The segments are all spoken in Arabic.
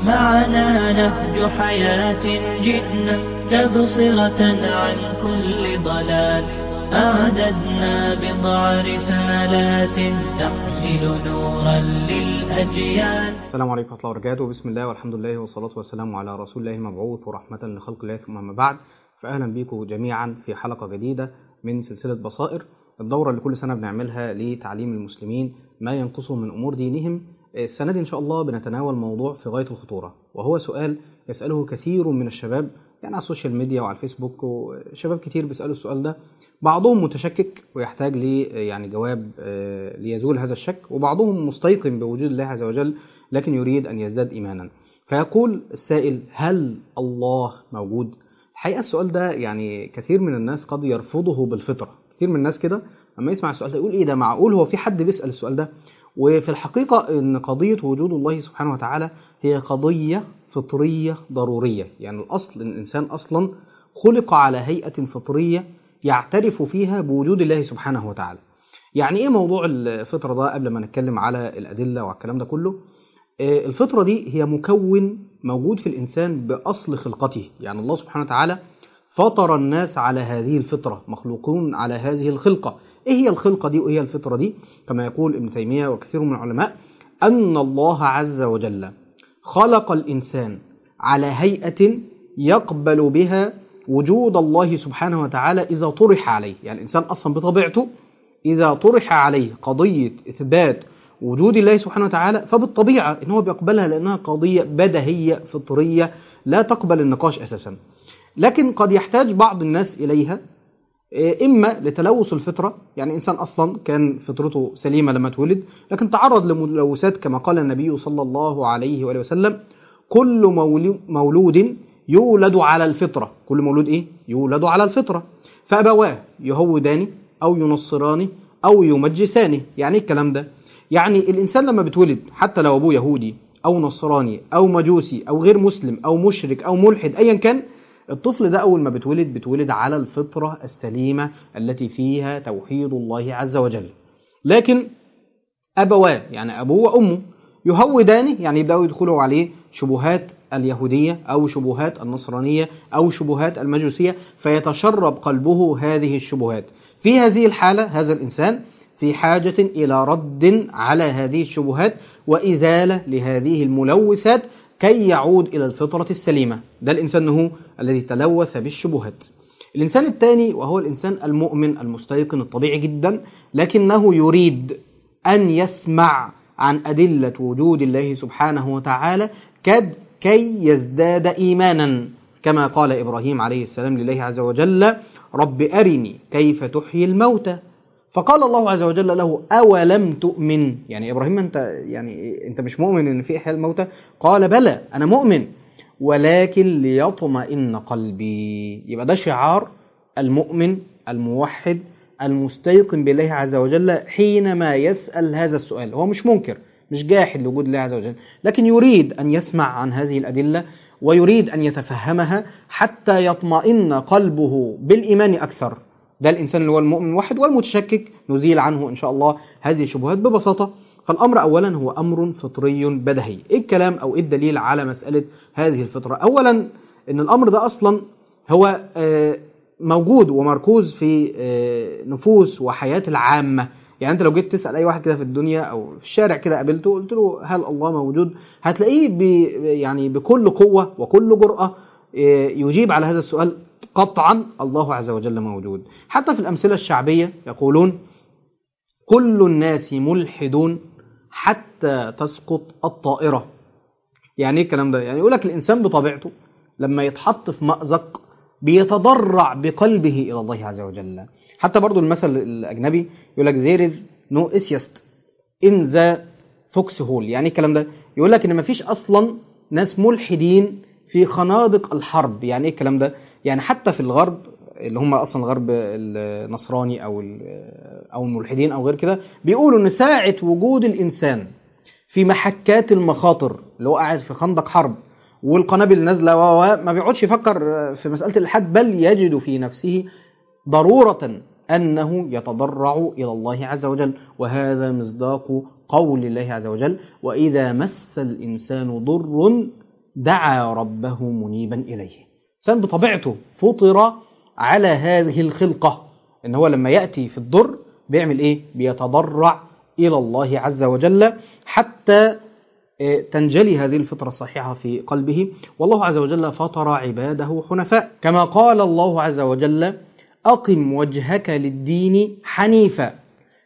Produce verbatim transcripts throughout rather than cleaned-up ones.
معنا نهج حياة جئنا تبصرة عن كل ضلال. أعددنا بضع رسالات تحمل نورا للأجيال. السلام عليكم ورحمة الله وبركاته. بسم الله والحمد لله والصلاة والسلام على رسول الله المبعوث ورحمة لخلق الله، ثم أما بعد، فأهلا بكم جميعا في حلقة جديدة من سلسلة بصائر، الدورة اللي كل سنة بنعملها لتعليم المسلمين ما ينقصهم من أمور دينهم. السنة دي إن شاء الله بنتناول موضوع في غاية الخطورة، وهو سؤال يسأله كثير من الشباب يعني على السوشيال ميديا وعلى الفيسبوك، وشباب كتير بيسألوا السؤال ده. بعضهم متشكك ويحتاج لي يعني جواب ليزول هذا الشك، وبعضهم مستيقن بوجود الله عز وجل لكن يريد أن يزداد إيمانا. فيقول السائل: هل الله موجود؟ الحقيقة السؤال ده يعني كثير من الناس قد يرفضه بالفطرة. كثير من الناس كده أما يسمع السؤال ده يقول: إيه ده معقول هو في حد بيسأل السؤال ده؟ وفي الحقيقة إن قضية وجود الله سبحانه وتعالى هي قضية فطرية ضرورية. يعني الأصل إن الإنسان أصلا خلق على هيئة فطرية يعترف فيها بوجود الله سبحانه وتعالى. يعني إيه موضوع الفطرة ده قبل ما نتكلم على الأدلة والكلام ده كله؟ الفطرة دي هي مكون موجود في الإنسان بأصل خلقته. يعني الله سبحانه وتعالى فطر الناس على هذه الفطرة، مخلوقون على هذه الخلقة. إيه هي الخلقة دي وإيه الفطرة دي؟ كما يقول ابن تيمية وكثير من العلماء أن الله عز وجل خلق الإنسان على هيئة يقبل بها وجود الله سبحانه وتعالى إذا طرح عليه. يعني الإنسان أصلا بطبيعته إذا طرح عليه قضية إثبات وجود الله سبحانه وتعالى فبالطبيعة إنه بيقبلها، لأنها قضية بديهية فطرية لا تقبل النقاش أساسا. لكن قد يحتاج بعض الناس إليها، إما لتلوث الفطرة، يعني إنسان أصلا كان فطرته سليمة لما تولد لكن تعرض لملوثات، كما قال النبي صلى الله عليه وآله وسلم: كل مولود يولد على الفطرة. كل مولود إيه؟ يولد على الفطرة، فأبواه يهوداني أو ينصراني أو يمجساني. يعني الكلام ده يعني الإنسان لما بتولد حتى لو أبوه يهودي أو نصراني أو مجوسي أو غير مسلم أو مشرك أو ملحد أيا كان، الطفل ده أول ما بتولد بتولد على الفطرة السليمة التي فيها توحيد الله عز وجل. لكن أبواه يعني أبوه وأمه يهوداني، يعني يبدأوا يدخلوا عليه شبهات اليهودية أو شبهات النصرانية أو شبهات المجوسية، فيتشرب قلبه هذه الشبهات. في هذه الحالة هذا الإنسان في حاجة إلى رد على هذه الشبهات وإزالة لهذه الملوثات كي يعود إلى الفطرة السليمة. ده الإنسان هو الذي تلوث بالشبهات. الإنسان الثاني وهو الإنسان المؤمن المستيقن الطبيعي جدا، لكنه يريد أن يسمع عن أدلة وجود الله سبحانه وتعالى كي يزداد إيمانا، كما قال إبراهيم عليه السلام لله عز وجل: رب أرني كيف تحيي الموتى. فقال الله عز وجل له: أولم تؤمن؟ يعني إبراهيم أنت يعني أنت مش مؤمن إن في إحياء الموتى؟ قال: بلى أنا مؤمن ولكن ليطمئن قلبي. يبقى ده شعار المؤمن الموحد المستيقن بالله عز وجل حينما يسأل هذا السؤال. هو مش منكر، مش جاحد لوجود الله عز وجل، لكن يريد أن يسمع عن هذه الأدلة ويريد أن يتفهمها حتى يطمئن قلبه بالإيمان أكثر. ده الإنسان اللي هو المؤمن الواحد. والمتشكك نزيل عنه إن شاء الله هذه الشبهات ببساطة. فالأمر أولا هو أمر فطري بدهي. إيه الكلام أو إيه الدليل على مسألة هذه الفطرة؟ أولا إن الأمر ده أصلا هو موجود ومركوز في نفوس وحياة العامة. يعني أنت لو جيت تسأل أي واحد كده في الدنيا أو في الشارع كده قابلته قلت له: هل الله موجود؟ هتلاقيه بي يعني بكل قوة وكل جرأة يجيب على هذا السؤال قطعا: الله عز وجل موجود. حتى في الأمثلة الشعبية يقولون: كل الناس ملحدون حتى تسقط الطائرة. يعني ايه الكلام ده؟ يعني يقول لك الإنسان بطبيعته لما يتحط في مأزق بيتضرع بقلبه إلى الله عز وجل. حتى برضو المثل الأجنبي يقول لك: there is no atheist in the foxhole. يعني الكلام ده يقول لك إن مفيش أصلا ناس ملحدين في خنادق الحرب. يعني ايه الكلام ده؟ يعني حتى في الغرب اللي هم اصلا الغرب النصراني او او الملحدين او غير كده بيقولوا ان ساعة وجود الانسان في محكات المخاطر، اللي هو قاعد في خندق حرب والقنابل نازله وما بيقعدش يفكر في مسألة الإلحاد، بل يجد في نفسه ضرورة أنه يتضرع إلى الله عز وجل. وهذا مصداق قول الله عز وجل: وإذا مس الإنسان ضر دعا ربه منيبا إليه. إنسان بطبيعته فطر على هذه الخلقة، إن هو لما يأتي في الضر بيعمل إيه؟ بيتضرع إلى الله عز وجل حتى تنجلي هذه الفطرة الصحيحة في قلبه. والله عز وجل فطر عباده حنفاء، كما قال الله عز وجل: أقم وجهك للدين حنيفا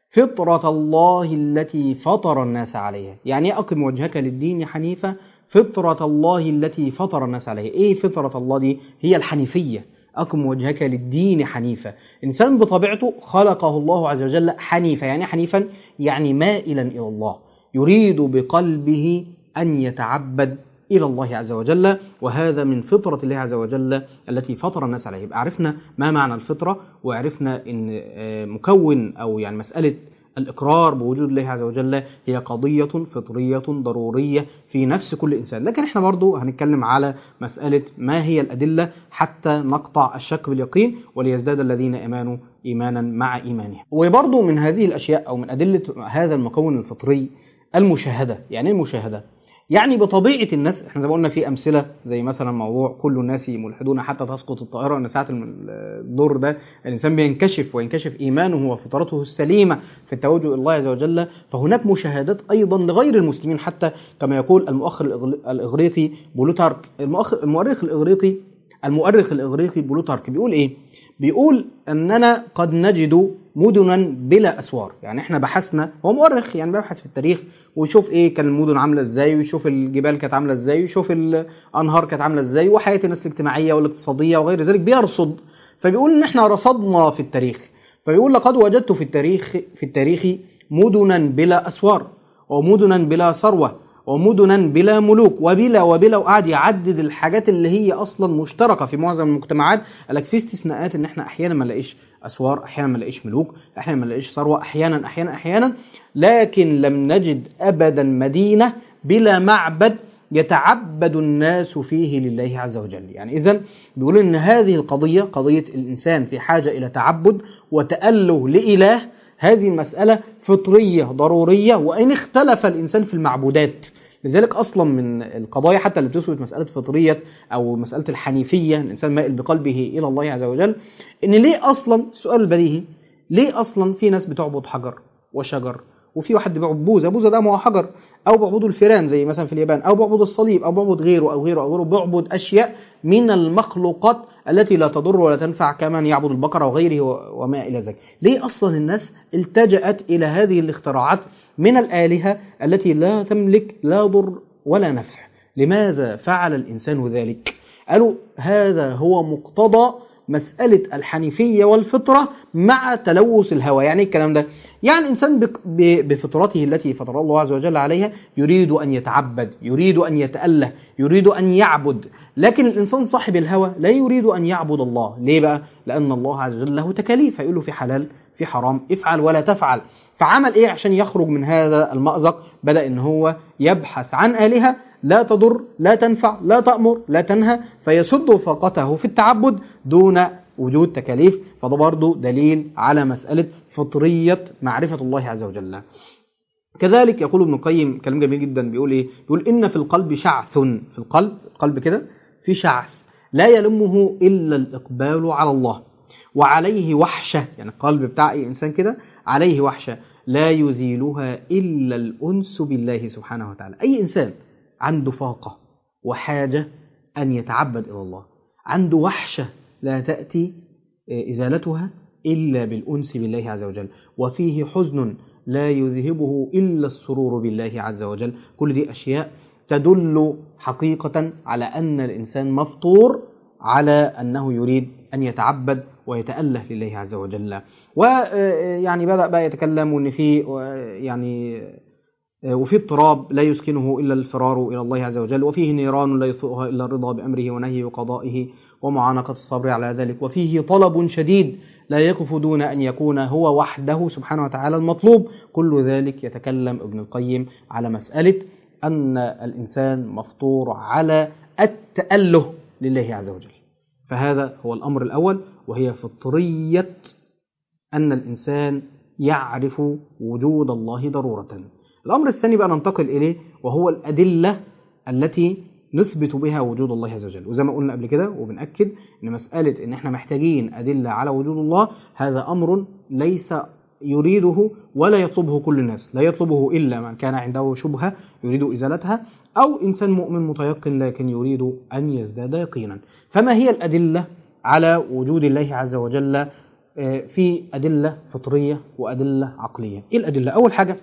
فطرة الله التي فطر الناس عليها. يعني أقم وجهك للدين حنيفا فطرة الله التي فطر الناس عليها. إيه فطرة الله دي؟ هي الحنيفية. أقم وجهك للدين حنيفا. إنسان بطبيعته خلقه الله عز وجل حنيفا. يعني حنيفا يعني مائلا إلى الله، يريد بقلبه أن يتعبد إلى الله عز وجل، وهذا من فطرة الله عز وجل التي فطر الناس عليه. يبقى عرفنا ما معنى الفطرة، وعرفنا أن مكون أو يعني مسألة الإقرار بوجود الله عز وجل هي قضية فطرية ضرورية في نفس كل إنسان. لكن احنا برضو هنتكلم على مسألة ما هي الأدلة حتى نقطع الشك باليقين وليزداد الذين آمنوا إيمانا مع إيمانهم. وبرضو من هذه الأشياء أو من أدلة هذا المكون الفطري المشاهدة. يعني المشاهدة يعني بطبيعة الناس، احنا زي ما قلنا في أمثلة زي مثلا موضوع كل الناس ملحدون حتى تسقط الطائرة، ان ساعة الدور ده الإنسان بينكشف وينكشف إيمانه وفطرته السليمة في التوجه إلى الله عز وجل. فهناك مشاهدات أيضا لغير المسلمين، حتى كما يقول المؤخر الإغريقي بلوتارك، المؤرخ الإغريقي المؤرخ الإغريقي بلوتارك بيقول إيه؟ بيقول أننا قد نجد مدنا بلا أسوار. يعني احنا بحثنا، هو مؤرخ يعني بيبحث في التاريخ ويشوف ايه كان المدن عامله ازاي، ويشوف الجبال كانت عامله ازاي، ويشوف الانهار كانت عامله ازاي، وحياه الناس الاجتماعيه والاقتصاديه وغير ذلك، بيرصد. فبيقول ان احنا رصدنا في التاريخ، فبيقول لقد وجدت في التاريخ في التاريخ مدنا بلا اسوار، ومدنا بلا ثروه، ومدنا بلا ملوك، وبلا وبلا، وقعد يعدد الحاجات اللي هي اصلا مشتركه في معظم المجتمعات. قالك في استثناءات ان احنا احيانا ما نلاقيش اسوار، احيانا ما نلاقيش ملوك، احيانا ما نلاقيش ثروه، احيانا احيانا احيانا لكن لم نجد ابدا مدينه بلا معبد يتعبد الناس فيه لله عز وجل. يعني اذا بيقولوا ان هذه القضيه قضيه الانسان في حاجه الى تعبد وتاله لاله، هذه مساله فطريه ضروريه، وان اختلف الانسان في المعبودات. لذلك اصلا من القضايا حتى اللي بتثبت مساله فطريه او مساله الحنيفيه، الانسان مائل بقلبه الى الله عز وجل، ان ليه اصلا، السؤال البديهي، ليه اصلا في ناس بتعبد حجر وشجر، وفي واحد بيعبد بوذا، بوذا ده ما هو حجر، او بيعبدوا الفيران زي مثلا في اليابان، او بيعبد الصليب، او بيعبد غيره او غيره او غيره، بيعبد اشياء من المخلوقات التي لا تضر ولا تنفع، كمن يعبد البقره وغيره وما الى ذلك. ليه اصلا الناس التجأت الى هذه الاختراعات من الآلهة التي لا تملك لا ضر ولا نفع؟ لماذا فعل الإنسان ذلك؟ قالوا هذا هو مقتضى مسألة الحنيفية والفطرة مع تلوث الهوى. يعني الكلام ده يعني الإنسان بفطرته التي فطر الله عز وجل عليها يريد أن يتعبد، يريد أن يتأله، يريد أن يعبد. لكن الإنسان صاحب الهوى لا يريد أن يعبد الله. ليه بقى؟ لأن الله عز وجل له تكاليف، فيقول له في حلال في حرام، افعل ولا تفعل. فعمل ايه عشان يخرج من هذا المأزق؟ بدأ ان هو يبحث عن آلهة لا تضر لا تنفع لا تأمر لا تنهى، فيسد فاقته في التعبد دون وجود تكاليف. فده برضو دليل على مسألة فطرية معرفة الله عز وجل. كذلك يقول ابن القيم كلام جميل جدا، بيقول ايه؟ بيقول ان في القلب شعث، في القلب القلب كده في شعث لا يلمه إلا الإقبال على الله، وعليه وحشة. يعني القلب بتاع أي إنسان كده عليه وحشة لا يزيلها إلا الأنس بالله سبحانه وتعالى. أي إنسان عنده فاقة وحاجة أن يتعبد إلى الله، عنده وحشة لا تأتي إزالتها إلا بالأنس بالله عز وجل، وفيه حزن لا يذهبه إلا السرور بالله عز وجل. كل دي أشياء تدل حقيقة على أن الإنسان مفطور على أنه يريد أن يتعبد ويتأله لله عز وجل. ويعني بدأ بقى يتكلم أن في يعني وفي اضطراب لا يسكنه إلا الفرار إلى الله عز وجل، وفيه نيران لا يطفئها إلا الرضا بأمره ونهيه وقضائه ومعانقة الصبر على ذلك، وفيه طلب شديد لا يكف دون أن يكون هو وحده سبحانه وتعالى المطلوب. كل ذلك يتكلم ابن القيم على مسألة أن الإنسان مفطور على التأله لله عز وجل. فهذا هو الأمر الأول، وهي فطرية أن الإنسان يعرف وجود الله ضرورة. الأمر الثاني بقى ننتقل إليه، وهو الأدلة التي نثبت بها وجود الله عز وجل. وزي ما قلنا قبل كده وبنأكد ان مسألة ان احنا محتاجين أدلة على وجود الله هذا أمر ليس يريده ولا يطلبه كل الناس، لا يطلبه إلا من كان عنده شبهة يريد إزالتها، أو إنسان مؤمن متيقن لكن يريد أن يزداد يقينا. فما هي الأدلة على وجود الله عز وجل؟ في أدلة فطرية وأدلة عقلية. إيه الأدلة؟ أول حاجة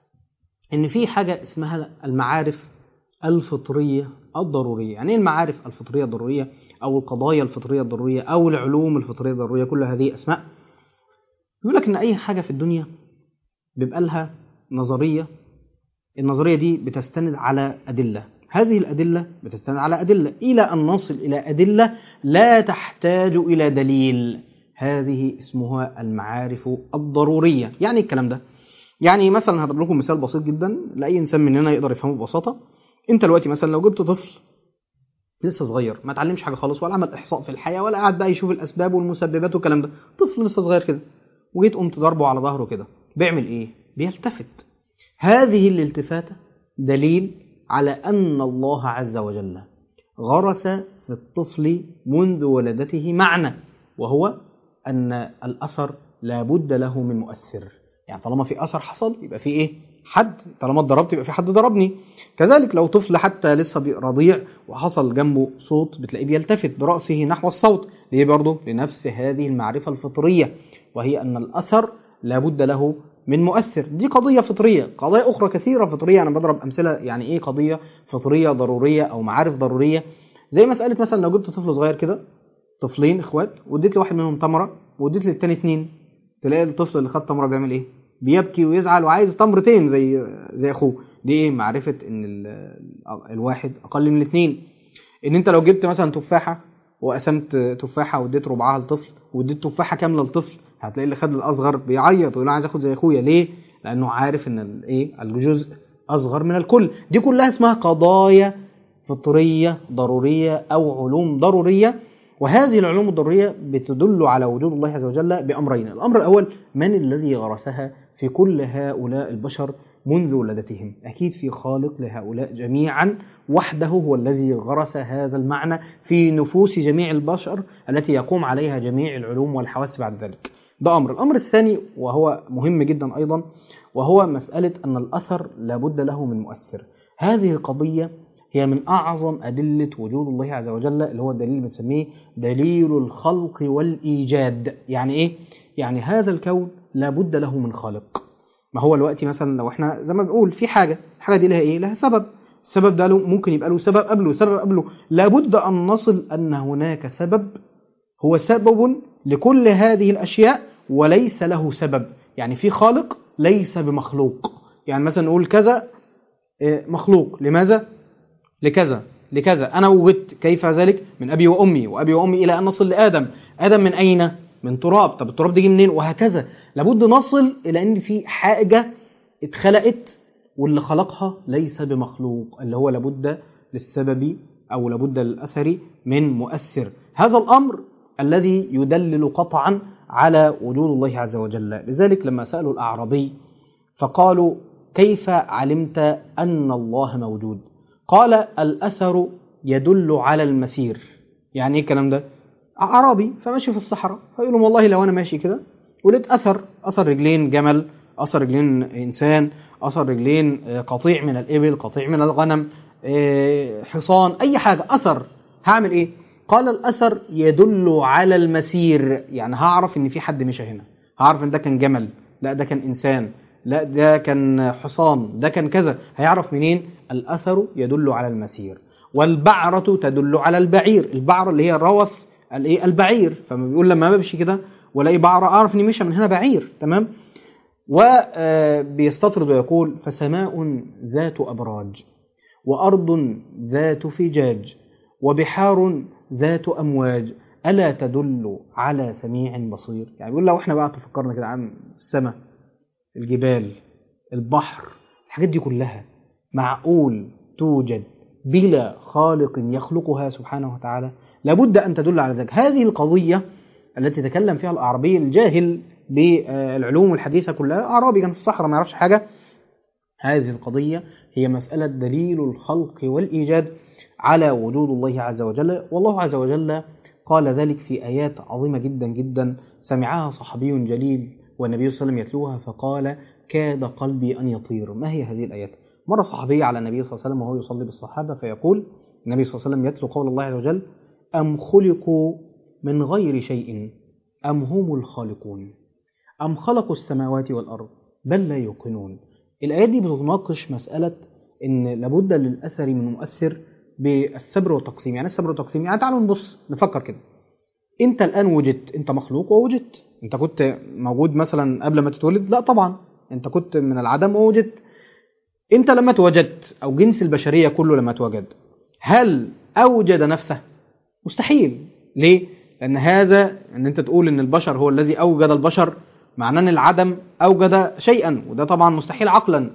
إن في حاجة اسمها المعارف الفطرية الضرورية. يعني إيه المعارف الفطرية الضرورية أو القضايا الفطرية الضرورية أو العلوم الفطرية الضرورية؟ كل هذه أسماء. يقول لك إن أي حاجة في الدنيا بيبقى لها نظرية، النظرية دي بتستند على أدلة، هذه الأدلة بتستند على أدلة إلى أن نصل إلى أدلة لا تحتاج إلى دليل، هذه اسمها المعارف الضرورية. يعني الكلام ده يعني مثلا هضرب لكم مثال بسيط جدا لأي إنسان مننا يقدر يفهمه ببساطة. أنت دلوقتي مثلا لو جبت طفل لسه صغير ما تعلمش حاجة خالص ولا عمل إحصاء في الحياة ولا قاعد بقى يشوف الأسباب والمسببات والكلام ده، طفل لسه صغير كده، وجيت قمت ضربه على ظهره كده، بيعمل إيه؟ بيلتفت. هذه الالتفاتة دليل على أن الله عز وجل غرس في الطفل منذ ولادته معنى، وهو أن الأثر لا بد له من مؤثر. يعني طالما في أثر حصل يبقى في إيه؟ حد. طالما اتضربت يبقى في حد ضربني. كذلك لو طفل حتى لسه رضيع وحصل جنبه صوت بتلاقيه بيلتفت برأسه نحو الصوت. ليه؟ برضه لنفس هذه المعرفة الفطرية، وهي أن الأثر لا بد له من مؤثر. دي قضية فطرية. قضايا أخرى كثيرة فطرية، أنا بضرب أمثلة يعني إيه قضية فطرية ضرورية أو معارف ضرورية. زي مسألة مثلا لو جبت طفل صغير كده، طفلين إخوات، واديت لواحد منهم تمرة واديت للتاني اتنين، تلاقي الطفل اللي خد تمرة بيعمل إيه؟ بيبكي ويزعل وعايز تمرتين زي زي أخوه. دي إيه؟ معرفة إن الواحد أقل من الاثنين. إن أنت لو جبت مثلا تفاحة وقسمت تفاحة واديت ربعها لطفل واديت تفاحة كاملة لطفل، هتلاقي اللي خد الأصغر بيعيط ويقول عايز أخد زي أخويا. ليه؟ لأنه عارف إن الإيه؟ الجزء أصغر من الكل. دي كلها اسمها قضايا فطرية ضرورية أو علوم ضرورية. وهذه العلوم الضرورية بتدل على وجود الله عز وجل بأمرين. الأمر الأول، من الذي غرسها في كل هؤلاء البشر منذ ولادتهم؟ أكيد في خالق لهؤلاء جميعا وحده، هو الذي غرس هذا المعنى في نفوس جميع البشر التي يقوم عليها جميع العلوم والحواس بعد ذلك. ده أمر. الأمر الثاني وهو مهم جدا أيضا، وهو مسألة أن الأثر لابد له من مؤثر. هذه القضية هي من أعظم أدلة وجود الله عز وجل، اللي هو الدليل بنسميه دليل الخلق والإيجاد. يعني إيه؟ يعني هذا الكون لابد له من خالق. ما هو الوقت مثلا لو احنا زي ما بنقول في حاجة، الحاجة دي لها إيه؟ لها سبب. السبب ده له ممكن يبقى له سبب قبله سبب قبله. لابد أن نصل أن هناك سبب هو سبب لكل هذه الأشياء وليس له سبب. يعني في خالق ليس بمخلوق. يعني مثلا نقول كذا مخلوق، لماذا؟ لكذا لكذا. أنا وجدت، كيف ذلك؟ من أبي وأمي، وأبي وأمي إلى أن نصل لآدم. آدم من أين؟ من تراب. طب التراب دي منين؟ وهكذا. لابد نصل إلى أن في حاجة اتخلقت واللي خلقها ليس بمخلوق، اللي هو لابد للسبب أو لابد للأثر من مؤثر. هذا الأمر الذي يدلل قطعا على وجود الله عز وجل. لذلك لما سألوا الأعرابي فقالوا كيف علمت أن الله موجود؟ قال الأثر يدل على المسير. يعني ايه الكلام ده؟ أعرابي فماشي في الصحراء، فيقولوا والله لو أنا ماشي كده ولقيت أثر، أثر رجلين جمل، أثر رجلين إنسان، أثر رجلين قطيع من الإبل، قطيع من الغنم، حصان، أي حاجة أثر، هعمل إيه؟ قال الأثر يدل على المسير. يعني هعرف إن في حد مشى هنا، هعرف إن ده كان جمل، لا ده كان إنسان، لا ده كان حصان، ده كان كذا. هيعرف منين؟ الأثر يدل على المسير. والبعرة تدل على البعير. البعرة اللي هي روث الايه البعير. فما بيقول لما بمشي كده ولاقي بعرة اعرف اني مشى من هنا بعير. تمام. وبيستطرد ويقول فسماء ذات أبراج وأرض ذات فجاج وبحار ذات أمواج ألا تدل على سميع بصير. يعني بيقول لو احنا بقى تفكرنا كده عن السماء، الجبال، البحر، الحاجات دي كلها معقول توجد بلا خالق يخلقها سبحانه وتعالى؟ لابد أن تدل على ذلك. هذه القضية التي تكلم فيها الأعرابي الجاهل بالعلوم الحديثة كلها، أعرابي كان في الصحراء ما يعرفش حاجة، هذه القضية هي مسألة دليل الخلق والإيجاد على وجود الله عز وجل. والله عز وجل قال ذلك في آيات عظيمة جدا جدا سمعها صحابي جليل والنبي صلى الله عليه وسلم يتلوها فقال كاد قلبي أن يطير. ما هي هذه الآيات؟ مرة صحابي على النبي صلى الله عليه وسلم وهو يصلي بالصحابة فيقول النبي صلى الله عليه وسلم يتلو قول الله عز وجل أم خلقوا من غير شيء أم هم الخالقون أم خلقوا السماوات والأرض بل لا يوقنون. الآيات دي بتناقش مسألة إن لابد للأثر من مؤثر بالسبر والتقسيم. يعني السبر والتقسيم يعني تعالوا نبص نفكر كده. أنت الآن وجدت، أنت مخلوق ووجدت. أنت كنت موجود مثلا قبل ما تتولد؟ لا طبعا، أنت كنت من العدم ووجدت. أنت لما توجدت أو جنس البشرية كله لما توجد هل أوجد نفسه؟ مستحيل. ليه؟ لأن هذا أن أنت تقول أن البشر هو الذي أوجد البشر معناه أن العدم أوجد شيئا، وده طبعا مستحيل عقلا.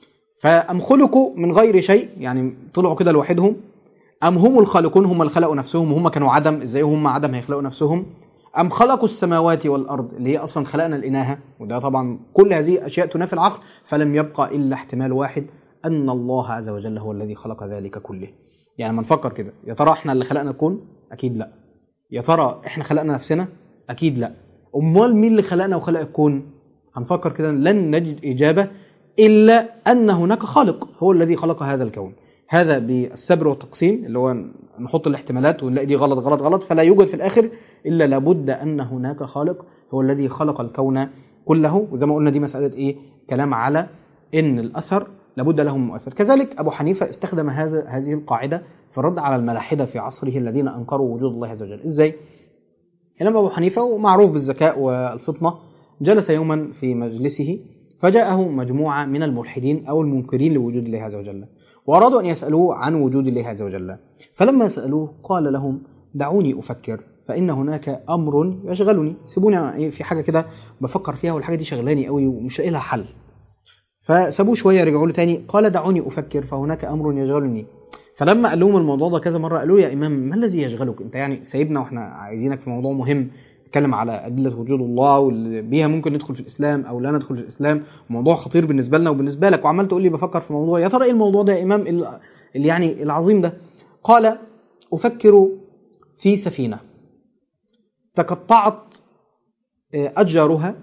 فأم خلقوا من غير شيء يعني طلعوا كده لوحدهم، أم هم الخالقون هم اللي خلقوا نفسهم وهم كانوا عدم، إزاي هم عدم هيخلقوا نفسهم؟ أم خلقوا السماوات والأرض اللي هي أصلا خلقنا الإناثة، وده طبعا كل هذه أشياء تنافي العقل. فلم يبقى إلا احتمال واحد أن الله عز وجل هو الذي خلق ذلك كله. يعني ما نفكر كده، يا ترى احنا اللي خلقنا الكون؟ أكيد لا. يا ترى احنا خلقنا نفسنا؟ أكيد لا. أمال مين اللي خلقنا وخلق الكون؟ هنفكر كده لن نجد إجابة إلا أن هناك خالق هو الذي خلق هذا الكون. هذا بالسبر والتقسيم اللي هو نحط الاحتمالات ونلاقي دي غلط غلط غلط، فلا يوجد في الآخر إلا لابد أن هناك خالق هو الذي خلق الكون كله. وزي ما قلنا دي مسألة إيه؟ كلام على إن الأثر لابد له من مؤثر. كذلك أبو حنيفة استخدم هذا هذه القاعدة في الرد على الملاحدة في عصره الذين أنكروا وجود الله عز وجل. إزاي؟ الإمام أبو حنيفة ومعروف بالذكاء والفطنة جلس يوما في مجلسه فجاءه مجموعة من الملحدين أو المنكرين لوجود الله عز وجل وأرادوا أن يسألوه عن وجود الله عز وجل. فلما سألوه قال لهم دعوني أفكر فإن هناك أمر يشغلني. سيبوني في حاجة كده بفكر فيها والحاجة دي شغلاني قوي ومش لاقي لها حل. فسابوه شوية رجعوا له تاني قال دعوني أفكر فهناك أمر يشغلني. فلما قال لهم الموضوع ده كذا مرة قالوا يا إمام ما الذي يشغلك؟ أنت يعني سايبنا وإحنا عايزينك في موضوع مهم نتكلم على أدلة وجود الله واللي بيها ممكن ندخل في الإسلام أو لا ندخل في الإسلام، موضوع خطير بالنسبة لنا وبالنسبة لك، وعمال تقول لي بفكر في موضوع. يا ترى إيه الموضوع ده يا إمام اللي يعني العظيم ده؟ قال أفكر في سفينة تقطعت أشجارها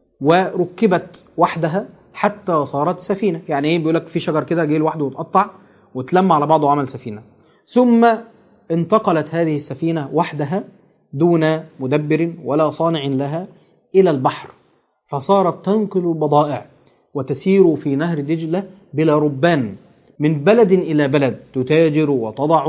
وركبت وحدها حتى صارت سفينة. يعني إيه؟ بيقولك في شجر كده جه لوحده وتقطع وتلم على بعضه وعمل سفينة، ثم انتقلت هذه السفينة وحدها دون مدبر ولا صانع لها إلى البحر فصارت تنقل البضائع وتسير في نهر دجلة بلا ربان من بلد إلى بلد تتاجر وتضع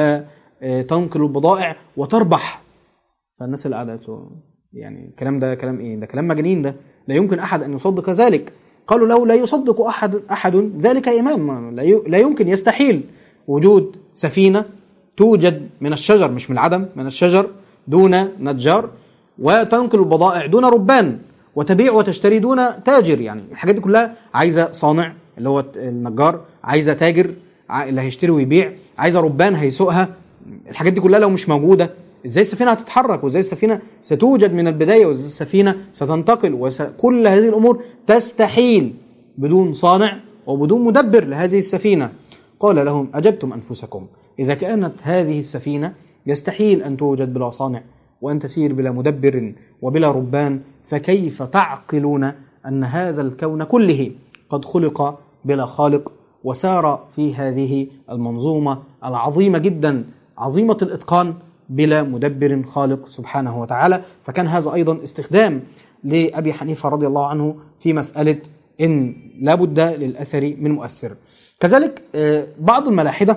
وتنقل البضائع وتربح. فالناس اللي قاعدة يعني الكلام ده كلام إيه؟ ده كلام مجانين، ده لا يمكن أحد أن يصدق ذلك. قالوا له لا يصدق أحد أحد ذلك يا إمام، لا يمكن يستحيل وجود سفينة توجد من الشجر مش من العدم، من الشجر دون نجار وتنقل البضائع دون ربان وتبيع وتشتري دون تاجر. يعني الحاجات دي كلها عايزة صانع اللي هو النجار، عايزة تاجر اللي هيشتري ويبيع، عايزة ربان هيسوقها. الحاجات دي كلها لو مش موجودة ازاي السفينة هتتحرك وازاي السفينة ستوجد من البداية وازاي السفينة ستنتقل؟ وكل هذه الأمور تستحيل بدون صانع وبدون مدبر لهذه السفينة. قال لهم أجبتم أنفسكم إذا كانت هذه السفينة يستحيل أن توجد بلا صانع وأن تسير بلا مدبر وبلا ربان فكيف تعقلون أن هذا الكون كله قد خلق بلا خالق وسار في هذه المنظومة العظيمة جدا عظيمة الإتقان بلا مدبر خالق سبحانه وتعالى. فكان هذا أيضا استخدام لأبي حنيفة رضي الله عنه في مسألة إن لابد للأثر من مؤثر. كذلك بعض الملاحدة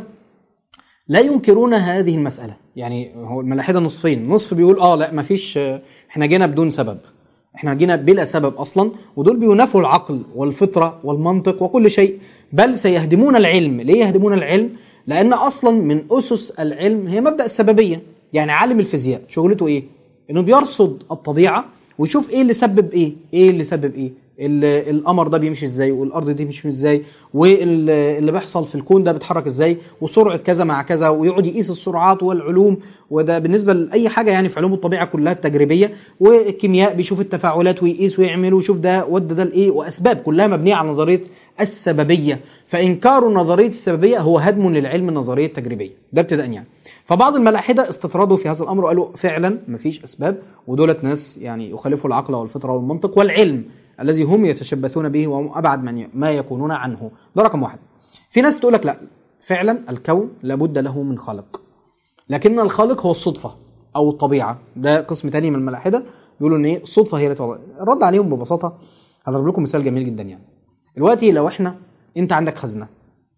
لا ينكرون هذه المسألة. يعني هو الملاحدة نصفين، نصف بيقول آه لا ما فيش، احنا جينا بدون سبب، احنا جينا بلا سبب أصلا، ودول بينافوا العقل والفطرة والمنطق وكل شيء، بل سيهدمون العلم. ليه يهدمون العلم؟ لأن أصلا من أسس العلم هي مبدأ السببية. يعني عالم الفيزياء شغلته إيه؟ إنه بيرصد الطبيعة ويشوف إيه اللي سبب إيه، إيه اللي سبب إيه، القمر ده بيمشي ازاي، والارض دي بيمشي ازاي، واللي بيحصل في الكون ده بيتحرك ازاي، وسرعه كذا مع كذا، ويقعد يقيس السرعات والعلوم. وده بالنسبه لاي حاجه يعني في علوم الطبيعه كلها التجريبيه، والكيمياء بيشوف التفاعلات ويقيس ويعمل ويشوف ده ودى ده لايه، واسباب كلها مبنيه على نظريه السببيه. فانكار نظريه السببيه هو هدم للعلم النظريه التجريبيه ده ابتداء يعني. فبعض الملاحده استطردوا في هذا الامر وقالوا فعلا مفيش اسباب، ودولت ناس يعني يخالفوا العقل والفطره والمنطق والعلم الذي هم يتشبثون به، وهم ابعد من ما يكونون عنه. ده رقم واحد. في ناس تقول لك لا، فعلا الكون لابد له من خالق، لكن الخالق هو الصدفه او الطبيعه. ده قسم تاني من الملاحده بيقولوا ان ايه، الصدفه هي اللي توضع. الرد عليهم ببساطه هضرب لكم مثال جميل جدا. يعني دلوقتي لو احنا انت عندك خزنه،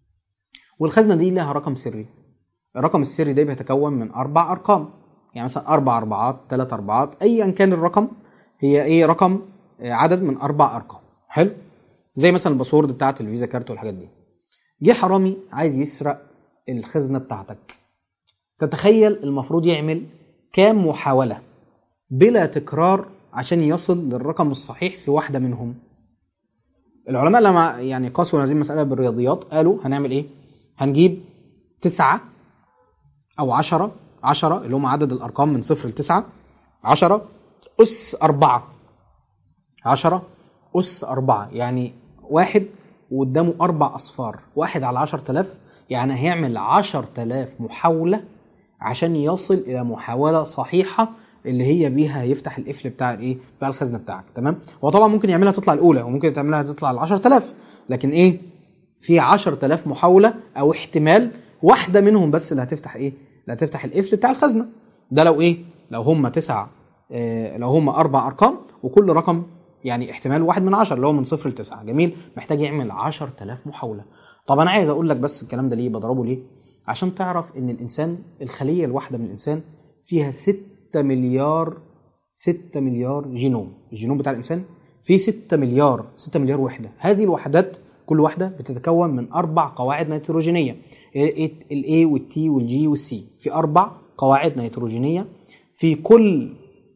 والخزنه دي لها رقم سري، الرقم السري ده بيتكون من اربع ارقام، يعني مثلا اربع اربعات، ثلاث اربعات، ايا كان الرقم، هي ايه، رقم عدد من اربع ارقام. حلو، زي مثلا الباسورد بتاعت الفيزا كارت والحاجات دي. جه حرامي عايز يسرق الخزنه بتاعتك، تتخيل المفروض يعمل كام محاوله بلا تكرار عشان يصل للرقم الصحيح في واحده منهم؟ العلماء لما يعني قاسوا هذه المساله بالرياضيات قالوا هنعمل ايه، هنجيب تسعة او عشرة، عشرة اللي هم عدد الارقام من صفر لتسعة، عشرة اس اربعة، عشرة اس اربعة، يعني واحد وقدامه اربع اصفار، واحد على عشر تلاف، يعني هيعمل عشر تلاف محاولة عشان يصل الى محاولة صحيحة اللي هي بيها هيفتح القفل بتاع الايه، بتاع الخزنة بتاعك. تمام. هو طبعا ممكن يعملها تطلع الاولى، وممكن تعملها تطلع العشر تلاف، لكن ايه، في عشر تلاف محاولة او احتمال واحدة منهم بس اللي هتفتح ايه، اللي هتفتح القفل بتاع الخزنة. ده لو ايه، لو هم تسع اه لو هم اربع ارقام وكل رقم يعني احتمال واحد من عشر اللي هو من صفر لتسعة. جميل، محتاج يعمل عشر تلاف محاولة. طب انا عايز اقول لك بس الكلام ده ليه بضربه ليه، عشان تعرف ان الانسان، الخلية الواحدة من الانسان فيها ستة مليار، ستة مليار جينوم. الجينوم بتاع الانسان فيه ستة مليار، ستة مليار وحدة. هذه الوحدات كل واحدة بتتكون من أربع قواعد نيتروجينية، ال A وال T وال G وال C. في أربع قواعد نيتروجينية في كل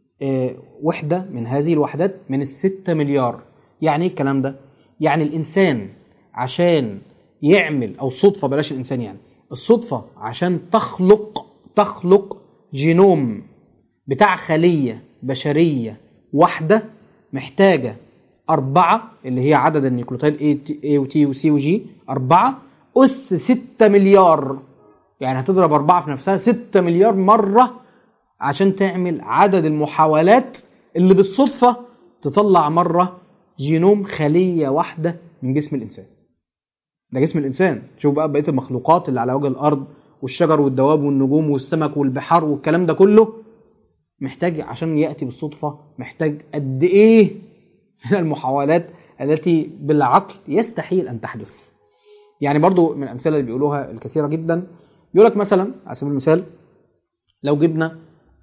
وحدة من هذه الوحدات من الستة مليار. يعني ايه الكلام ده؟ يعني الإنسان عشان يعمل، أو الصدفة بلاش الإنسان، يعني الصدفة عشان تخلق تخلق جينوم بتاع خلية بشرية واحدة محتاجة أربعة، اللي هي عدد النيوكليوتيد A و T و C و G، أربعة أس ستة مليار. يعني هتضرب أربعة في نفسها ستة مليار مرة عشان تعمل عدد المحاولات اللي بالصدفة تطلع مرة جينوم خلية واحدة من جسم الإنسان. ده جسم الإنسان. شوف بقى بقية المخلوقات اللي على وجه الأرض، والشجر والدواب والنجوم والسمك والبحار والكلام ده كله، محتاج عشان يأتي بالصدفة محتاج قد إيه من المحاولات التي بالعقل يستحيل أن تحدث. يعني برضو من الأمثلة اللي بيقولوها الكثيرة جدا، يقولك مثلا على سبيل المثال لو جبنا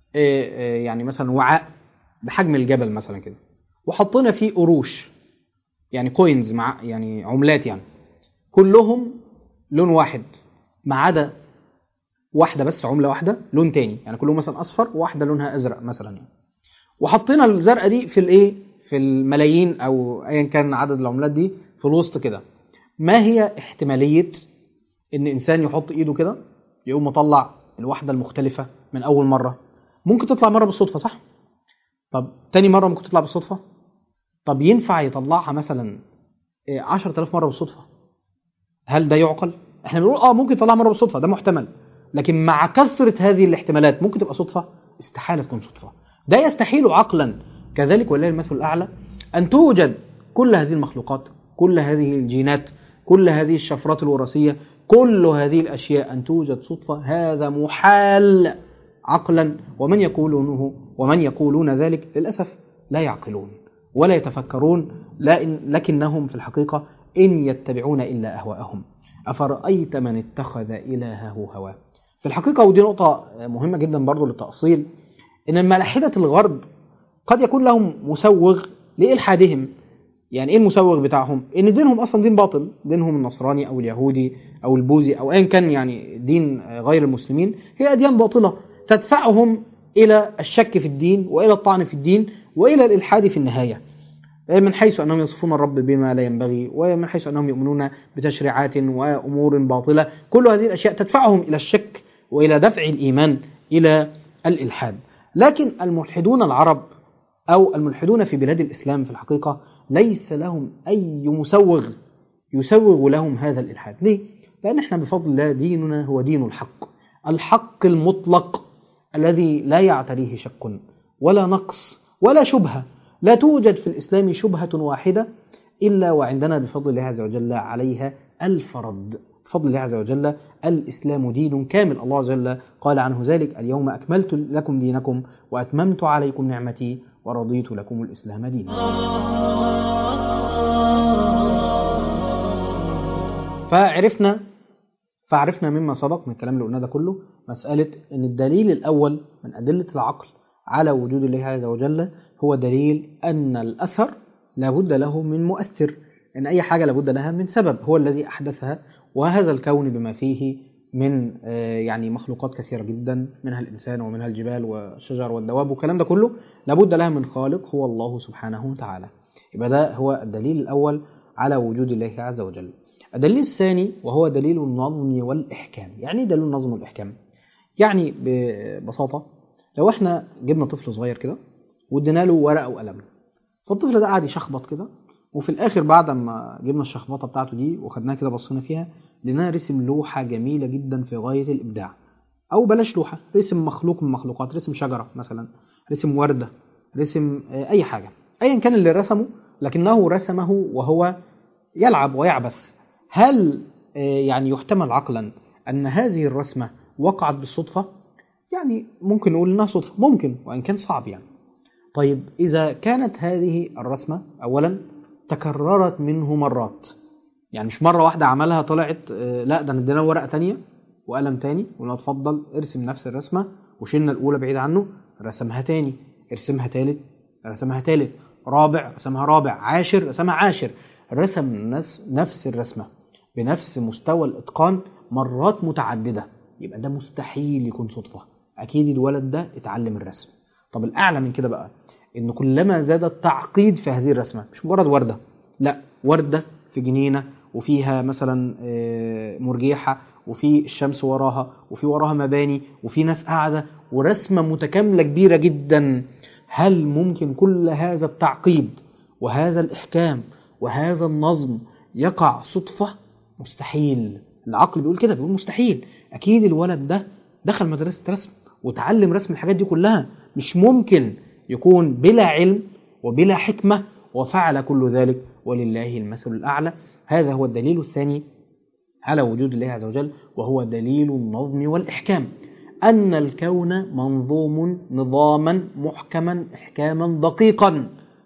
يعني مثلا وعاء بحجم الجبل مثلا كده، وحطينا فيه قروش، يعني كوينز، مع يعني عملات، يعني كلهم لون واحد ما عدا واحدة بس، عملة واحدة لون تاني، يعني كلهم مثلا أصفر وواحدة لونها أزرق مثلا يعني. وحطينا الزرقاء دي في الايه، في الملايين او ايا كان عدد العملات دي في الوسط كده. ما هي احتمالية ان انسان يحط ايده كده يقوم مطلع الوحدة المختلفة من اول مرة؟ ممكن تطلع مرة بالصدفة، صح؟ طب تاني مرة ممكن تطلع بالصدفة. طب ينفع يطلعها مثلا عشرة آلاف مرة بالصدفة؟ هل ده يعقل؟ احنا بنقول اه ممكن تطلعها مرة بالصدفة، ده محتمل، لكن مع كثرة هذه الاحتمالات ممكن تبقى صدفة؟ استحالة تكون صدفة، ده يستحيل عقلا. كذلك ولله المثل الأعلى أن توجد كل هذه المخلوقات، كل هذه الجينات، كل هذه الشفرات الوراثية، كل هذه الأشياء أن توجد صدفة، هذا محال عقلا. ومن يقولونه ومن يقولون ذلك للأسف لا يعقلون ولا يتفكرون، لكنهم في الحقيقة إن يتبعون إلا أهواءهم. أفرأيت من اتخذ إلهه هواه. في الحقيقة ودي نقطة مهمة جدا برضو للتأصيل، إن الملاحدة الغرب قد يكون لهم مسوغ لإلحادهم. يعني إيه المسوغ بتاعهم؟ إن دينهم أصلا دين باطل، دينهم النصراني أو اليهودي أو البوذي أو أيا كان، يعني دين غير المسلمين، هي أديان باطلة تدفعهم إلى الشك في الدين وإلى الطعن في الدين وإلى الإلحاد في النهاية. من حيث أنهم يصفون الرب بما لا ينبغي، ومن حيث أنهم يؤمنون بتشريعات وأمور باطلة. كل هذه الأشياء تدفعهم إلى الشك وإلى دفع الإيمان إلى الإلحاد. لكن الملحدون العرب أو الملحدون في بلاد الإسلام في الحقيقة ليس لهم أي مسوغ يسوغ لهم هذا الإلحاد. ليه؟ لأن احنا بفضل الله ديننا هو دين الحق، الحق المطلق الذي لا يعتريه شك ولا نقص ولا شبهة. لا توجد في الإسلام شبهة واحدة إلا وعندنا بفضل الله عز وجل عليها ألف رد. بفضل الله عز وجل الإسلام دين كامل، الله عز وجل قال عنه ذلك: اليوم أكملت لكم دينكم وأتممت عليكم نعمتي ورضيت لكم الإسلام دينا. فعرفنا فعرفنا مما سبق من الكلام اللي قلنا ده كله مسألة أن الدليل الأول من أدلة العقل على وجود الله عز وجل هو دليل أن الأثر لابد له من مؤثر، أن أي حاجة لابد لها من سبب هو الذي أحدثها. وهذا الكون بما فيه من يعني مخلوقات كثيرة جدا، منها الإنسان ومنها الجبال والشجر والدواب والكلام ده كله لابد لها من خالق هو الله سبحانه وتعالى. يبقى ده هو الدليل الأول على وجود الله عز وجل. الدليل الثاني وهو دليل النظم والإحكام. يعني دليل النظم والإحكام يعني ببساطة لو احنا جبنا طفل صغير كده وادينا له ورقة وقلم، فالطفل ده قاعد يشخبط كده، وفي الآخر بعد ما جبنا الشخبطة بتاعته دي وخدناها كده بصينا فيها لقيناها رسم لوحة جميلة جدا في غاية الإبداع. أو بلاش لوحة، رسم مخلوق من مخلوقات، رسم شجرة مثلا، رسم وردة، رسم أي حاجة، أيا كان اللي رسمه، لكنه رسمه وهو يلعب ويعبث. هل يعني يحتمل عقلا أن هذه الرسمة وقعت بالصدفة؟ يعني ممكن نقول إنها صدفة، ممكن، وإن كان صعب يعني. طيب إذا كانت هذه الرسمة أولا تكررت منه مرات، يعني مش مرة واحدة عملها طلعت، لا ده ندينا ورقة تانية وقلم تاني ولا تفضل ارسم نفس الرسمة، وشلنا الأولى بعيد عنه رسمها تاني، ارسمها تالت رسمها تالت، رابع رسمها رابع، عاشر رسمها عاشر، رسم نفس الرسمة بنفس مستوى الإتقان مرات متعددة. يبقى ده مستحيل يكون صدفة، أكيد الولد ده اتعلم الرسم. طب الأعلى من كده بقى إنه كلما زاد التعقيد في هذه الرسمة، مش مجرد وردة، لا وردة في جنينة وفيها مثلا مرجيحة وفي الشمس وراها وفي وراها مباني وفي ناس قاعدة ورسمة متكاملة كبيرة جدا. هل ممكن كل هذا التعقيد وهذا الإحكام وهذا النظم يقع صدفة؟ مستحيل. العقل بيقول كده، بيقول مستحيل. أكيد الولد ده دخل مدرسة رسم وتعلم رسم الحاجات دي كلها، مش ممكن يكون بلا علم وبلا حكمة وفعل كل ذلك، ولله المثل الأعلى. هذا هو الدليل الثاني على وجود الله عز وجل، وهو دليل النظم والإحكام، أن الكون منظوم نظاما محكما إحكاما دقيقا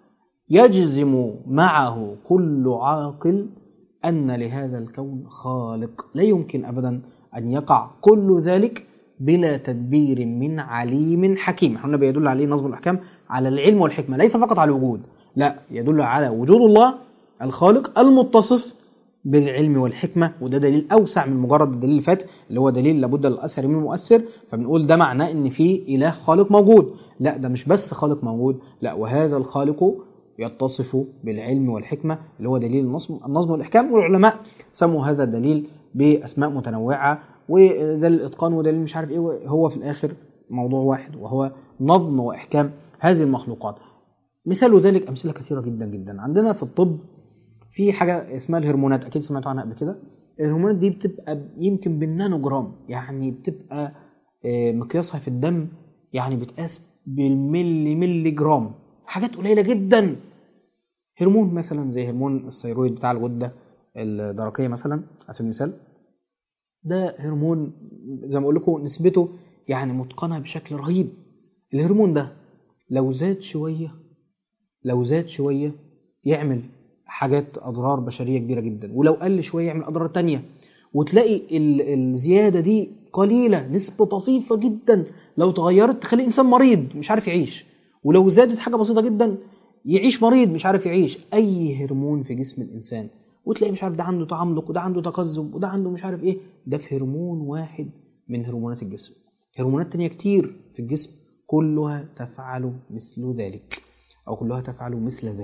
يجزم معه كل عاقل أن لهذا الكون خالق. لا يمكن أبدا أن يقع كل ذلك بلا تدبير من عليم حكيم. هنا بيدل عليه نظم الأحكام على العلم والحكمة، ليس فقط على الوجود، لا، يدل على وجود الله الخالق المتصف بالعلم والحكمة. وده دليل أوسع من مجرد الدليل اللي فات اللي هو دليل لابد للأثر من مؤثر، فبنقول ده معناه إن في إله خالق موجود. لا، ده مش بس خالق موجود، لا، وهذا الخالق يتصف بالعلم والحكمة اللي هو دليل النظم النظم والإحكام. والعلماء سموا هذا الدليل بأسماء متنوعة، وده الإتقان وده مش عارف إيه، هو في الآخر موضوع واحد وهو نظم وإحكام هذه المخلوقات. مثال ذلك أمثلة كثيرة جدا جدا. عندنا في الطب في حاجة اسمها الهرمونات، أكيد سمعتوا عنها قبل كده. الهرمونات دي بتبقى يمكن بالنانو جرام، يعني بتبقى مقياسها في الدم يعني بتقاس بالملي ملي جرام، حاجات قليلة جدا. هرمون مثلا زي هرمون الثيرويد بتاع الغدة الدرقية مثلا على سبيل المثال، ده هرمون زي ما أقول لكم نسبته يعني متقنة بشكل رهيب. الهرمون ده لو زاد شوية لو زاد شوية يعمل حاجات أضرار بشرية كبيرة جدا، ولو قل شوية يعمل أضرار تانية. وتلاقي الزيادة دي قليلة، نسبة طفيفة جدا، لو تغيرت تخلي إنسان مريض مش عارف يعيش، ولو زادت حاجة بسيطة جدا يعيش مريض مش عارف يعيش. أي هرمون في جسم الإنسان وتلاقي مش عارف ده عنده تعمق وده عنده تقزم وده عنده مش عارف إيه، ده في هرمون واحد من هرمونات الجسم. هرمونات تانية كتير في الجسم كلها تفعل مثل ذلك أو كلها تفعل مثل ذلك.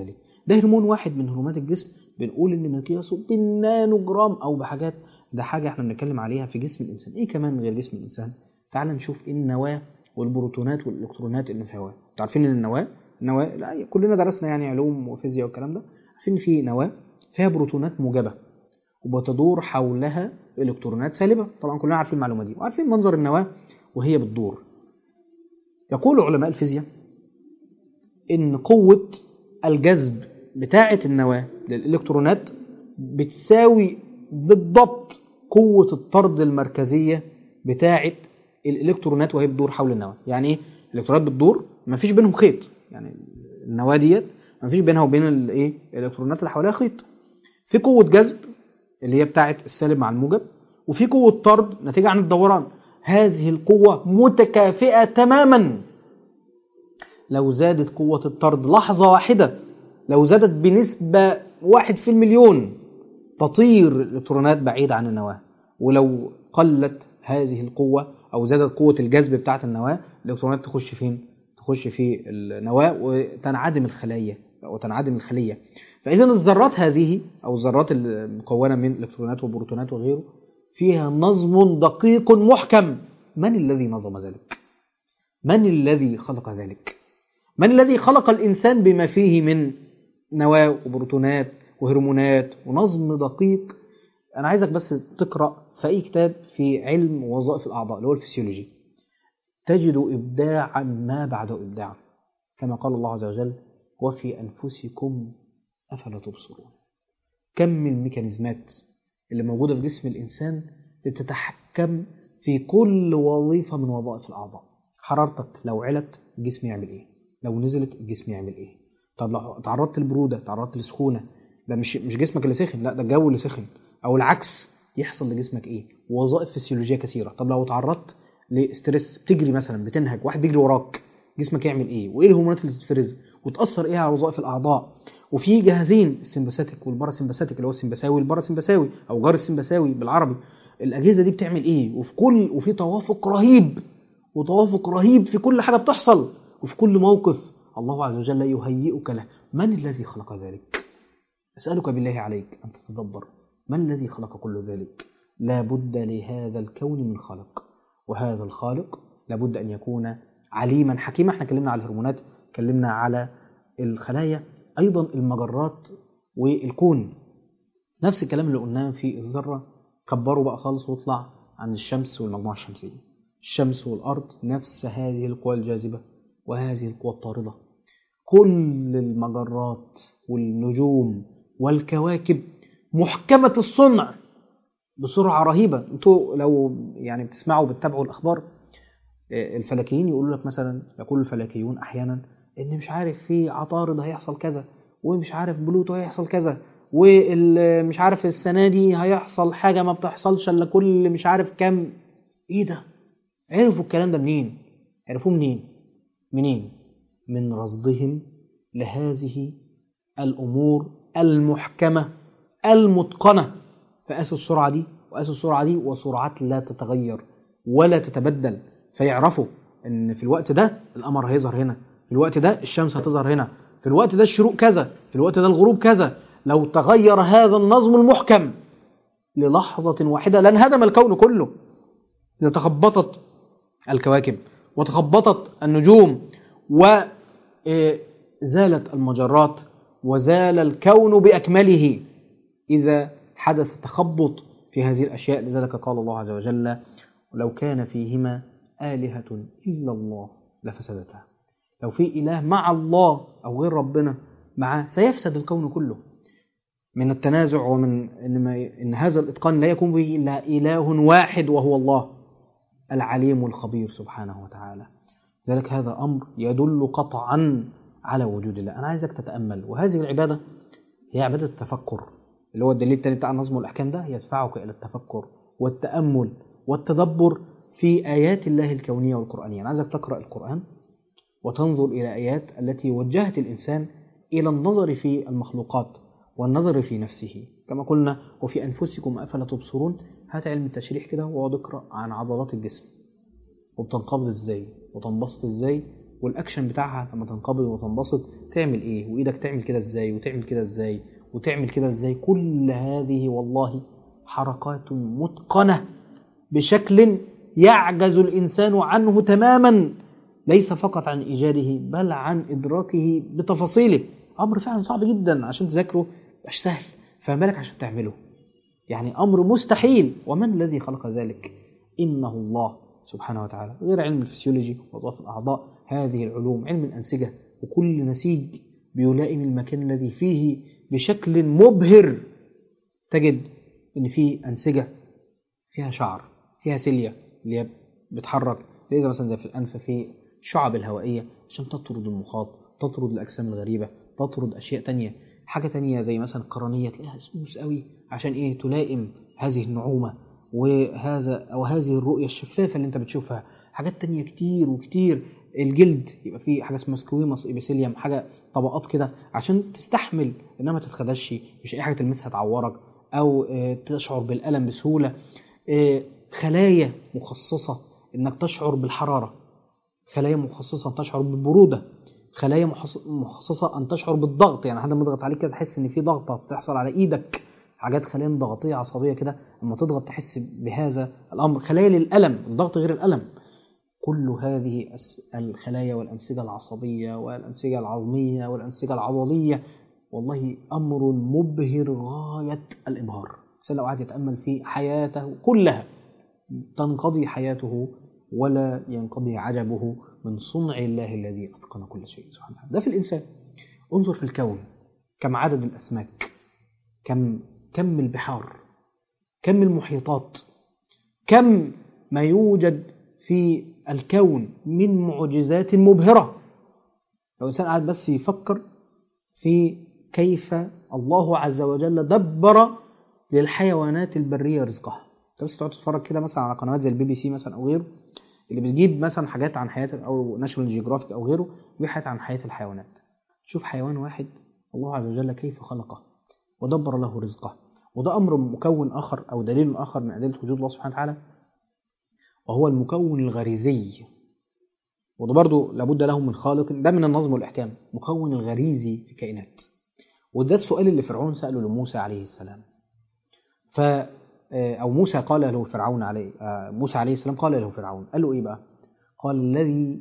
ده هرمون واحد من هرمونات الجسم، بنقول ان مقياسه بالنانو جرام او بحاجات. ده حاجه احنا بنتكلم عليها في جسم الانسان. ايه كمان غير جسم الانسان؟ تعال نشوف النواه والبروتونات والالكترونات اللي في الهواء. انتوا عارفين ان النواه النواه لا كلنا درسنا يعني علوم وفيزياء والكلام ده، عارفين في نواه فيها بروتونات موجبه وبتدور حولها الكترونات سالبه. طبعا كلنا عارفين المعلومه دي وعارفين منظر النواه وهي بتدور. يقول علماء الفيزياء ان قوه الجذب بتاعه النواه للالكترونات بتساوي بالضبط قوه الطرد المركزيه بتاعه الالكترونات وهي بتدور حول النواه. يعني ايه الالكترونات بتدور مفيش بينهم خيط، يعني النواه ديت مفيش بينها وبين الايه الالكترونات اللي حواليها خيط. في قوه جذب اللي هي بتاعه السالب مع الموجب، وفي قوه طرد نتيجه عن الدوران. هذه القوه متكافئه تماما. لو زادت قوه الطرد لحظه واحده، لو زادت بنسبه واحد في المليون، تطير الالكترونات بعيد عن النواه. ولو قلت هذه القوه او زادت قوه الجذب بتاعه النواه، الالكترونات تخش فين؟ تخش في النواه وتنعدم الخلايا وتنعدم الخليه. فاذا الذرات هذه او الذرات المكونه من الكترونات وبروتونات وغيره فيها نظم دقيق محكم. من الذي نظم ذلك؟ من الذي خلق ذلك؟ من الذي خلق الانسان بما فيه من نواه وبروتونات وهرمونات ونظم دقيق؟ انا عايزك بس تقرا في اي كتاب في علم وظائف الاعضاء اللي هو الفسيولوجي، تجد ابداعا ما بعد ابداع، كما قال الله عز وجل: وفي انفسكم افلا تبصرون. كم من الميكانيزمات اللي موجوده في جسم الانسان لتتحكم في كل وظيفه من وظائف الاعضاء. حرارتك لو علت الجسم يعمل ايه؟ لو نزلت الجسم يعمل ايه؟ طب لو تعرضت للبروده، تعرضت للسخونه، ده مش مش جسمك اللي سخن، لا ده الجو اللي سخن، او العكس، يحصل لجسمك ايه؟ وظائف فسيولوجيه كثيره. طب لو تعرضت لستريس، بتجري مثلا، بتنهج، واحد بيجري وراك، جسمك يعمل ايه؟ وايه الهرمونات اللي تتفرز وتاثر ايه على وظائف الاعضاء؟ وفي جهازين، السمباثيك والباراسمباثيك، اللي هو السمبثاوي والباراسمبثاوي او جار السمبثاوي بالعربي. الاجهزه دي بتعمل ايه؟ وفي كل وفي توافق رهيب وتوافق رهيب في كل حاجه بتحصل وفي كل موقف الله عز وجل يهيئك له. من الذي خلق ذلك؟ أسألك بالله عليك أن تتدبر، من الذي خلق كل ذلك؟ لا بد لهذا الكون من خالق، وهذا الخالق لابد أن يكون عليما حكيما. احنا كلمنا على الهرمونات، كلمنا على الخلايا، أيضا المجرات والكون. نفس الكلام اللي قلناه في الذرة، كبروا بقى خالص واطلع عن الشمس والمجموعة الشمسية. الشمس والأرض نفس هذه القوى الجاذبة وهذه القوى الطاردة. كل المجرات والنجوم والكواكب محكمة الصنع بسرعة رهيبة. انتوا لو يعني بتسمعوا بتتابعوا الأخبار، الفلكيين يقولوا لك مثلا، يقول الفلكيون أحيانا إن مش عارف في عطارد هيحصل كذا، ومش عارف بلوتو هيحصل كذا، ومش عارف السنة دي هيحصل حاجة ما بتحصلش إلا كل مش عارف كام. إيه ده؟ عرفوا الكلام ده منين؟ عرفوه منين؟ منين؟ من رصدهم لهذه الأمور المحكمة المتقنة. فقاسوا السرعة دي وقاسوا السرعة دي، وسرعات لا تتغير ولا تتبدل. فيعرفوا ان في الوقت ده القمر هيظهر هنا، في الوقت ده الشمس هتظهر هنا، في الوقت ده الشروق كذا، في الوقت ده الغروب كذا. لو تغير هذا النظم المحكم للحظة واحدة لانهدم الكون كله، لتخبطت الكواكب وتخبطت النجوم وزالت المجرات وزال الكون بأكمله إذا حدث تخبط في هذه الأشياء. لذلك قال الله عز وجل: ولو كان فيهما آلهة إلا الله لفسدتها. لو في إله مع الله أو غير ربنا معه سيفسد الكون كله، من التنازع ومن إن, إن هذا الإتقان لا يكون به إلا إله واحد وهو الله العليم الخبير سبحانه وتعالى. ذلك هذا أمر يدل قطعا على وجود الله. أنا عايزك تتأمل، وهذه العبادة هي عبادة التفكر، اللي هو الدليل الثاني بتاع النظم والأحكام ده، يدفعك إلى التفكر والتأمل والتدبر في آيات الله الكونية والقرآنية. أنا عايزك تقرأ القرآن وتنظر إلى آيات التي وجهت الإنسان إلى النظر في المخلوقات والنظر في نفسه. كما قلنا: وفي أنفسكم أفلا تبصرون. هات علم التشريح كده واقعد اقرأ عن عضلات الجسم، وبتنقبض إزاي وتنبسط إزاي والاكشن بتاعها لما تنقبض وتنبسط تعمل ايه، وايدك تعمل كده ازاي، وتعمل كده ازاي، وتعمل كده ازاي. كل هذه والله حركات متقنة بشكل يعجز الإنسان عنه تماما، ليس فقط عن إيجاده بل عن إدراكه بتفاصيله. أمر فعلا صعب جدا عشان تذاكره، مش سهل، فما بالك عشان تعمله. يعني أمر مستحيل. ومن الذي خلق ذلك؟ إنه الله سبحانه وتعالى. غير علم الفسيولوجي ووظائف الأعضاء، هذه العلوم، علم الأنسجة، وكل نسيج بيلائم المكان الذي فيه بشكل مبهر. تجد إن فيه أنسجة فيها شعر، فيها سيليا اللي هي بتحرك، لذا مثلا زي في الأنف في الشعب الهوائية عشان تطرد المخاط، تطرد الأجسام الغريبة، تطرد أشياء تانية. حاجة تانية زي مثلا القرنية تلاقيها سموس قوي عشان إيه؟ تلائم هذه النعومة وهذا أو هذه الرؤية الشفافة اللي أنت بتشوفها. حاجات تانية كتير وكتير. الجلد يبقى فيه حاجة اسمها سكويموس إبيثيليوم، حاجة طبقات كده عشان تستحمل إنها ما تتخدش، مش أي حاجة تلمسها تعورك أو تشعر بالألم بسهولة. خلايا مخصصة إنك تشعر بالحرارة، خلايا مخصصة أن تشعر بالبرودة، خلايا مخصصة أن تشعر بالضغط، يعني حد مضغط عليك كده تحس إن في ضغطة بتحصل على إيدك. حاجات خلايا ضغطية عصبية كده لما تضغط تحس بهذا الأمر. خلايا للألم، الضغط غير الألم. كل هذه الخلايا والأنسجة العصبية والأنسجة العظمية والأنسجة العضلية والله أمر مبهر غاية الإبهار. الإنسان لو قعد يتأمل في حياته كلها تنقضي حياته ولا ينقضي عجبه من صنع الله الذي أتقن كل شيء سبحانه وتعالى. ده في الإنسان. انظر في الكون، كم عدد الأسماك، كم كم البحار، كم المحيطات، كم ما يوجد في الكون من معجزات مبهرة. لو الإنسان قاعد بس يفكر في كيف الله عز وجل دبر للحيوانات البرية رزقها. انت بس تقعد تتفرج كده مثلا على قنوات زي البي بي سي مثلا او غيره اللي بتجيب مثلا حاجات عن حياة او ناشونال جيوغرافيك او غيره، بيجيب حاجات عن حياة الحيوانات. شوف حيوان واحد الله عز وجل كيف خلقه ودبر له رزقه. وده امر مكون اخر او دليل اخر من ادله وجود الله سبحانه وتعالى، وهو المكون الغريزي. وده برضه لابد له من خالق. ده من النظم والاحكام، مكون الغريزي في الكائنات. وده السؤال اللي فرعون سأله لموسى عليه السلام. ف أو موسى قال له فرعون عليه موسى عليه السلام قال له فرعون، قال له إيه بقى؟ قال الذي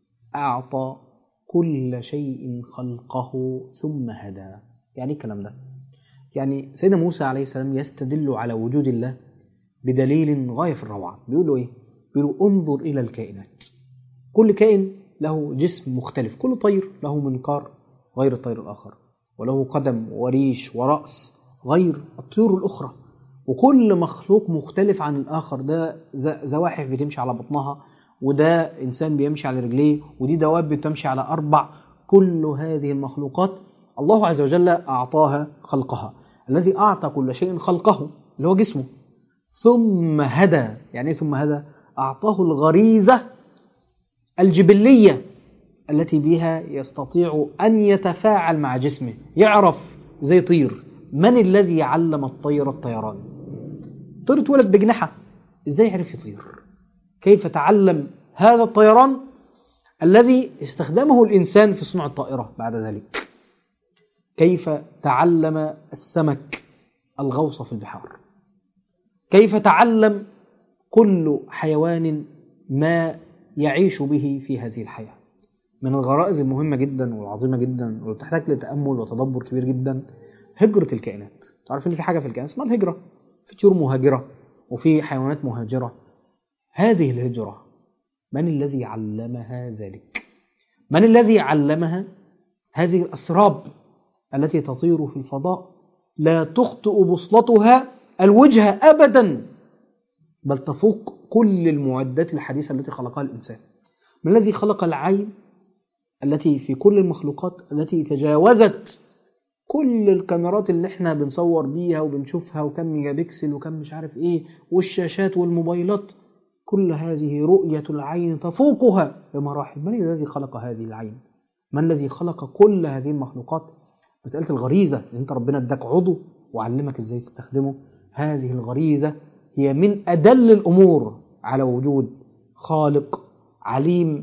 أعطى كل شيء خلقه ثم هدى. يعني إيه الكلام ده؟ يعني سيدنا موسى عليه السلام يستدل على وجود الله بدليل غاية في الروعة. بيقول له إيه؟ بيقول له انظر إلى الكائنات. كل كائن له جسم مختلف، كل طير له منقار غير الطير الآخر، وله قدم وريش ورأس غير الطيور الأخرى، وكل مخلوق مختلف عن الآخر. ده زواحف بتمشي على بطنها، وده إنسان بيمشي على رجليه، ودي دواب بتمشي على أربع. كل هذه المخلوقات الله عز وجل أعطاها خلقها. الذي أعطى كل شيء خلقه اللي هو جسمه ثم هدى. يعني ثم هدى؟ أعطاه الغريزة الجبلية التي بها يستطيع أن يتفاعل مع جسمه، يعرف زي طير. من الذي علم الطير الطيران؟ طير اتولد بجناحة، ازاي عرف يطير؟ كيف تعلم هذا الطيران الذي استخدمه الإنسان في صنع الطائرة بعد ذلك؟ كيف تعلم السمك الغوص في البحار؟ كيف تعلم كل حيوان ما يعيش به في هذه الحياة؟ من الغرائز المهمة جدا والعظيمة جدا وتحتاج لتأمل وتدبر كبير جدا هجرة الكائنات. تعرف ان في حاجة في الكائنات اسمها الهجرة، في طيور مهاجرة وفي حيوانات مهاجرة. هذه الهجرة من الذي علمها ذلك؟ من الذي علمها هذه الأسراب التي تطير في الفضاء لا تخطئ بوصلتها الوجه أبدا، بل تفوق كل المعدات الحديثة التي خلقها الإنسان؟ من الذي خلق العين التي في كل المخلوقات التي تجاوزت كل الكاميرات اللي احنا بنصور بيها وبنشوفها وكم ميجا بكسل وكم مش عارف ايه والشاشات والموبايلات؟ كل هذه رؤية العين تفوقها بمراحل. من الذي خلق هذه العين؟ من الذي خلق كل هذه المخلوقات؟ مسألة الغريزة ان انت ربنا اداك عضو وعلمك ازاي تستخدمه. هذه الغريزة هي من أدل الأمور على وجود خالق عليم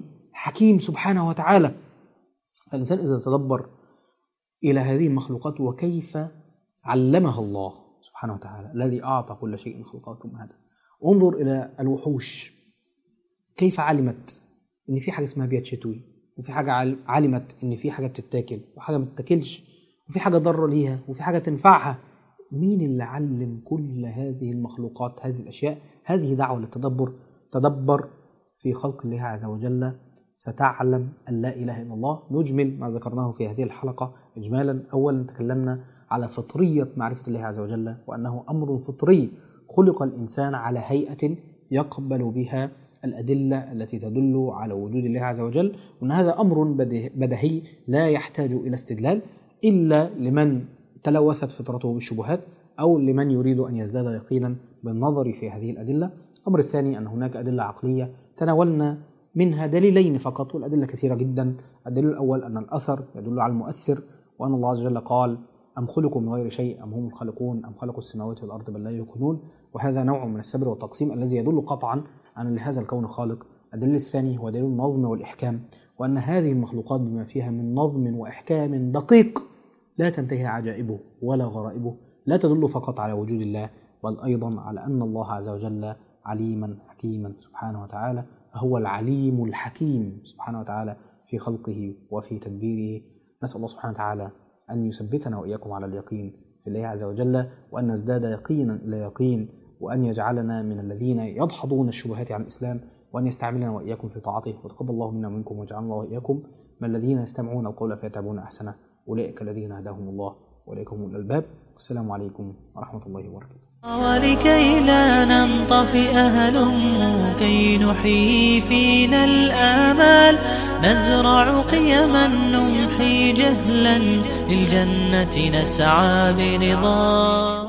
حكيم سبحانه وتعالى. الإنسان إذا تدبر إلى هذه المخلوقات وكيف علمها الله سبحانه وتعالى الذي أعطى كل شيء خلقكم هذا، انظر إلى الوحوش كيف علمت إن في حاجة اسمها بيت شتوي، وفي حاجة علمت إن في حاجة بتتاكل وحاجة ما بتتاكلش، وفي حاجة ضارة ليها وفي حاجة تنفعها. مين اللي علم كل هذه المخلوقات هذه الأشياء؟ هذه دعوة للتدبر. تدبر في خلق الله عز وجل ستعلم أن لا إله إلا الله. نجمل ما ذكرناه في هذه الحلقة إجمالا. أولا تكلمنا على فطرية معرفة الله عز وجل، وأنه أمر فطري خلق الإنسان على هيئة يقبل بها الأدلة التي تدل على وجود الله عز وجل، وأن هذا أمر بديهي لا يحتاج إلى استدلال إلا لمن تلوثت فطرته بالشبهات أو لمن يريد أن يزداد يقينا بالنظر في هذه الأدلة. الأمر الثاني أن هناك أدلة عقلية تناولنا منها دليلين فقط، والأدلة كثيرة جدا. الدليل الأول أن الأثر يدل على المؤثر، وأن الله عز وجل قال أم خلقوا من غير شيء أم هم الخالقون أم خلقوا السماوات والأرض بل لا يوقنون، وهذا نوع من السبر والتقسيم الذي يدل قطعا أن لهذا الكون خالق. الدليل الثاني هو دليل النظم والإحكام، وأن هذه المخلوقات بما فيها من نظم وإحكام دقيق لا تنتهي عجائبه ولا غرائبه، لا تدل فقط على وجود الله بل أيضا على أن الله عز وجل عليما حكيما سبحانه وتعالى. هو العليم الحكيم سبحانه وتعالى في خلقه وفي تدبيره. نسأل الله سبحانه وتعالى أن يثبتنا وإياكم على اليقين في الله عز وجل، وأن نزداد يقينا إلى يقين، وأن يجعلنا من الذين يدحضون الشبهات عن الإسلام، وأن يستعملنا وإياكم في طاعته. وتقبل الله منا ومنكم وجعلنا الله وإياكم من الذين يستمعون القول فيتبعون أحسنه، أولئك الذين هداهم الله وإليك هم الألباب. والسلام عليكم ورحمة الله وبركاته. ولكي لا ننطفئ هلم كي نحيي فينا الآمال، نزرع قيما نمحي جهلا للجنة نسعى برضا.